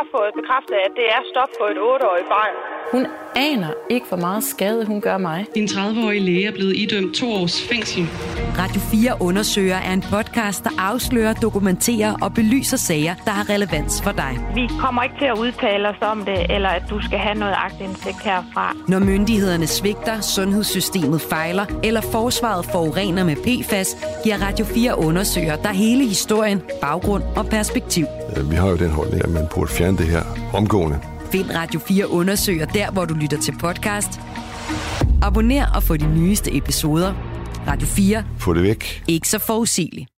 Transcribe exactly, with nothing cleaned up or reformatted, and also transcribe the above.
har fået bekræftet, at det er stop på et otteårigt barn. Hun aner ikke, hvor meget skade hun gør mig. En tredive-årig læge er blevet idømt to års fængsel. Radio fire Undersøger er en podcast, der afslører, dokumenterer og belyser sager, der har relevans for dig. Vi kommer ikke til at udtale os om det, eller at du skal have noget aktindsigt herfra. Når myndighederne svigter, sundhedssystemet fejler, eller forsvaret forurener med P F A S, giver Radio fire Undersøger der hele historien, baggrund og perspektiv. Vi har jo den holdning, at man burde fjerne det her omgående. Find Radio fire Undersøger der, hvor du lytter til podcast. Abonner og få de nyeste episoder. Radio fire. Få det væk. Ikke så forudsigeligt.